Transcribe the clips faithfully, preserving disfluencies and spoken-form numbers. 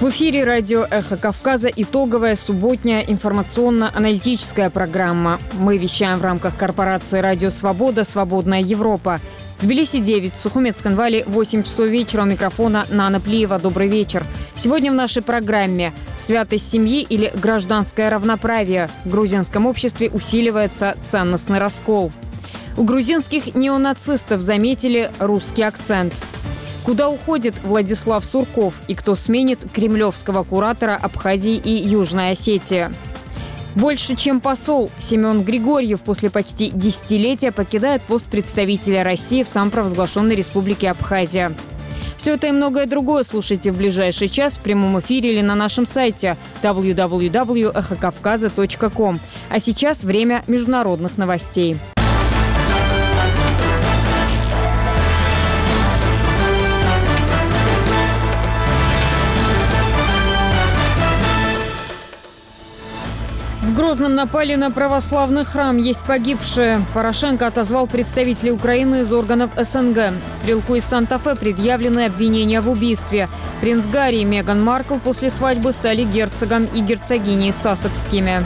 В эфире радио «Эхо Кавказа» итоговая субботняя информационно-аналитическая программа. Мы вещаем в рамках корпорации «Радио Свобода. Свободная Европа». В Тбилиси девять, в Сухумецком-Вале восемь часов вечера. У микрофона Нана Плиева. Добрый вечер. Сегодня в нашей программе «Святость семьи» или «Гражданское равноправие». В грузинском обществе усиливается ценностный раскол. У грузинских неонацистов заметили русский акцент. Куда уходит Владислав Сурков и кто сменит кремлевского куратора Абхазии и Южной Осетии? Больше, чем посол, Семен Григорьев после почти десятилетия покидает пост представителя России в самопровозглашенной республике Абхазия. Все это и многое другое слушайте в ближайший час в прямом эфире или на нашем сайте дабл ю дабл ю дабл ю точка эхо кавказа точка ком. А сейчас время международных новостей. В Грозном напали на православный храм. Есть погибшие. Порошенко отозвал представителей Украины из органов СНГ. Стрелку из Санта-Фе предъявлены обвинения в убийстве. Принц Гарри и Меган Маркл после свадьбы стали герцогом и герцогиней Сассекскими.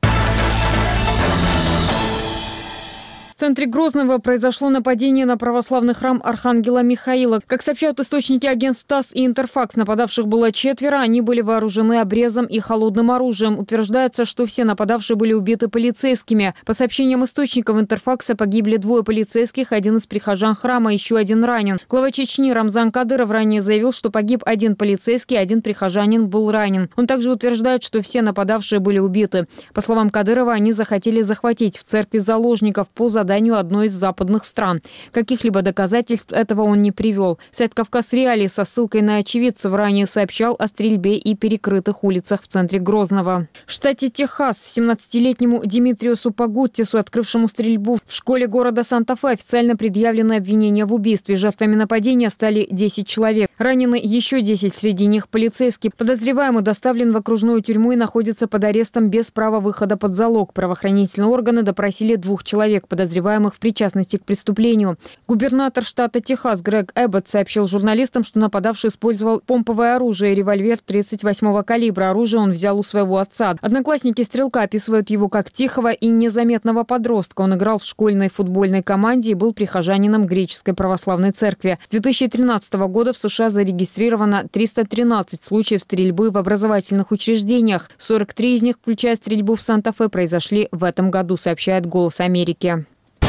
В центре Грозного произошло нападение на православный храм Архангела Михаила. Как сообщают источники агентств ТАСС и Интерфакс, нападавших было четверо. Они были вооружены обрезом и холодным оружием. Утверждается, что все нападавшие были убиты полицейскими. По сообщениям источников Интерфакса, погибли двое полицейских, один из прихожан храма, еще один ранен. Глава Чечни Рамзан Кадыров ранее заявил, что погиб один полицейский, один прихожанин был ранен. Он также утверждает, что все нападавшие были убиты. По словам Кадырова, они захотели захватить в церкви заложников по заданию одной из западных стран. Каких-либо доказательств этого он не привел. Сайт «Кавказ Реалии» со ссылкой на очевидцев ранее сообщал о стрельбе и перекрытых улицах в центре Грозного. В штате Техас семнадцатилетнему Димитриусу Пагуттису, открывшему стрельбу в школе города Санта-Фе, официально предъявлены обвинения в убийстве. Жертвами нападения стали десять человек. Ранены еще десять, среди них полицейский. Подозреваемый доставлен в окружную тюрьму и находится под арестом без права выхода под залог. Правоохранительные органы допросили двух человек, подозреваемых в причастности к преступлению. Губернатор штата Техас Грег Эббот сообщил журналистам, что нападавший использовал помповое оружие, револьвер тридцать восьмого калибра. Оружие он взял у своего отца. Одноклассники стрелка описывают его как тихого и незаметного подростка. Он играл в школьной футбольной команде и был прихожанином греческой православной церкви. С две тысячи тринадцатого года в США зарегистрировано триста тринадцать случаев стрельбы в образовательных учреждениях. сорок три из них, включая стрельбу в Санта-Фе, произошли в этом году, сообщает «Голос Америки».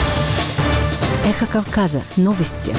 Эхо Кавказа. Новости.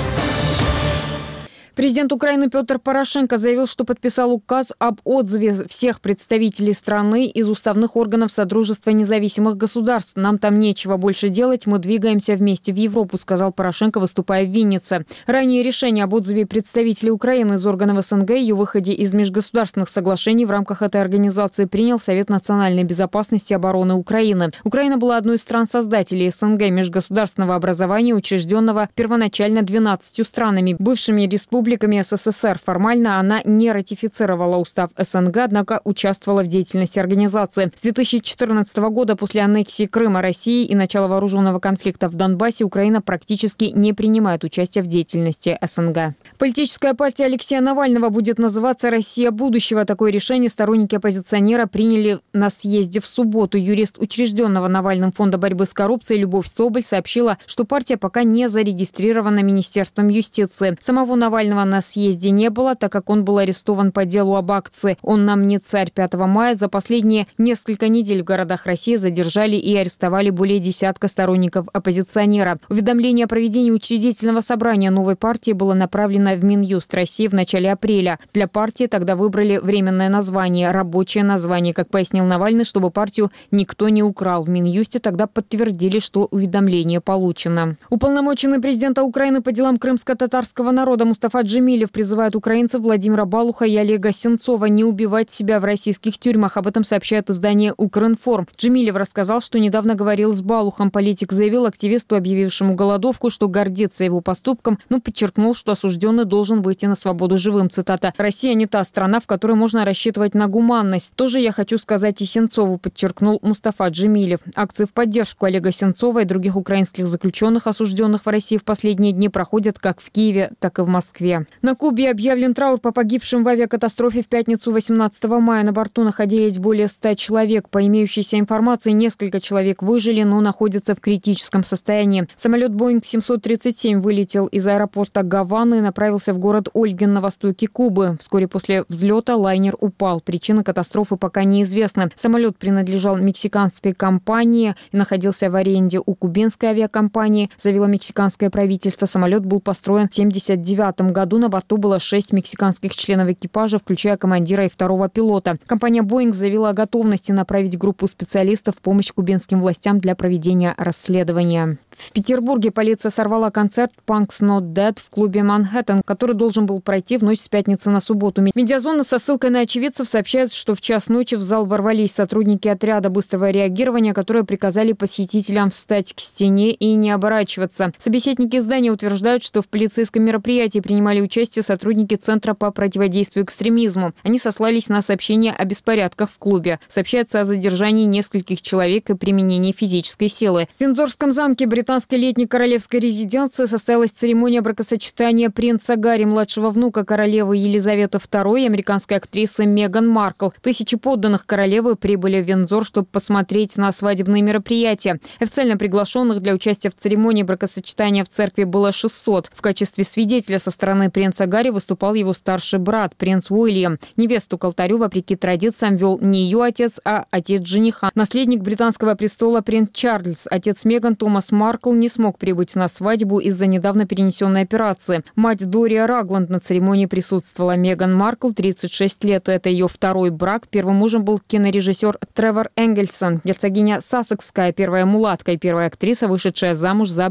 Президент Украины Петр Порошенко заявил, что подписал указ об отзыве всех представителей страны из уставных органов Содружества независимых государств. «Нам там нечего больше делать, мы двигаемся вместе в Европу», сказал Порошенко, выступая в Виннице. Ранее решение об отзыве представителей Украины из органов СНГ и ее выходе из межгосударственных соглашений в рамках этой организации принял Совет национальной безопасности и обороны Украины. Украина была одной из стран-создателей СНГ межгосударственного образования, учрежденного первоначально двенадцатью странами, бывшими республиками СССР. Формально она не ратифицировала устав СНГ, однако участвовала в деятельности организации. С две тысячи четырнадцатого года, после аннексии Крыма России и начала вооруженного конфликта в Донбассе, Украина практически не принимает участие в деятельности СНГ. Политическая партия Алексея Навального будет называться «Россия будущего». Такое решение сторонники оппозиционера приняли на съезде в субботу. Юрист учрежденного Навальным фонда борьбы с коррупцией Любовь Соболь сообщила, что партия пока не зарегистрирована Министерством юстиции. Самого Навального на съезде не было, так как он был арестован по делу об акции «Он нам не царь» пятого мая. За последние несколько недель в городах России задержали и арестовали более десятка сторонников оппозиционера. Уведомление о проведении учредительного собрания новой партии было направлено в Минюст России в начале апреля. Для партии тогда выбрали временное название – рабочее название. Как пояснил Навальный, чтобы партию никто не украл. В Минюсте тогда подтвердили, что уведомление получено. Уполномоченный президента Украины по делам крымско-татарского народа Мустафа Джемилев призывает украинцев Владимира Балуха и Олега Сенцова не убивать себя в российских тюрьмах. Об этом сообщает издание «Укринформ». Джемилев рассказал, что недавно говорил с Балухом. Политик заявил активисту, объявившему голодовку, что гордится его поступком, но подчеркнул, что осужденный должен выйти на свободу живым. Цитата. «Россия не та страна, в которой можно рассчитывать на гуманность. Тоже я хочу сказать и Сенцову», подчеркнул Мустафа Джемилев. Акции в поддержку Олега Сенцова и других украинских заключенных, осужденных в России в последние дни, проходят как в Киеве, так и в Москве. Москве. На Кубе объявлен траур по погибшим в авиакатастрофе в пятницу восемнадцатого мая. На борту находились более ста человек. По имеющейся информации, несколько человек выжили, но находятся в критическом состоянии. Самолет Боинг семьсот тридцать семь вылетел из аэропорта Гаваны и направился в город Ольгин на востоке Кубы. Вскоре после взлета лайнер упал. Причина катастрофы пока неизвестна. Самолет принадлежал мексиканской компании и находился в аренде у кубинской авиакомпании, заявило мексиканское правительство. Самолет был построен в семьдесят девятом году. На борту было шесть мексиканских членов экипажа, включая командира и второго пилота. Компания Boeing заявила о готовности направить группу специалистов в помощь кубинским властям для проведения расследования. В Петербурге полиция сорвала концерт «Punks Not Dead» в клубе «Манхэттен», который должен был пройти в ночь с пятницы на субботу. Медиазона со ссылкой на очевидцев сообщает, что в час ночи в зал ворвались сотрудники отряда быстрого реагирования, которые приказали посетителям встать к стене и не оборачиваться. Собеседники издания утверждают, что в полицейском мероприятии принимали участие сотрудники Центра по противодействию экстремизму. Они сослались на сообщения о беспорядках в клубе. Сообщается о задержании нескольких человек и применении физической силы. В Виндзорском замке британской летней королевской резиденции состоялась церемония бракосочетания принца Гарри, младшего внука королевы Елизаветы второй, и американской актрисы Меган Маркл. Тысячи подданных королевы прибыли в Виндзор, чтобы посмотреть на свадебные мероприятия. Официально приглашенных для участия в церемонии бракосочетания в церкви было шестьсот. В качестве свидетеля со стороны принца Гарри выступал его старший брат, принц Уильям. Невесту к алтарю, вопреки традициям, вел не ее отец, а отец жениха. Наследник британского престола принц Чарльз. Отец Меган, Томас Маркл, не смог прибыть на свадьбу из-за недавно перенесенной операции. Мать Дория Рагланд на церемонии присутствовала. Меган Маркл, тридцать шесть лет. Это ее второй брак. Первым мужем был кинорежиссер Тревор Энгельсон. Герцогиня Сассекская, первая мулатка и первая актриса, вышедшая замуж за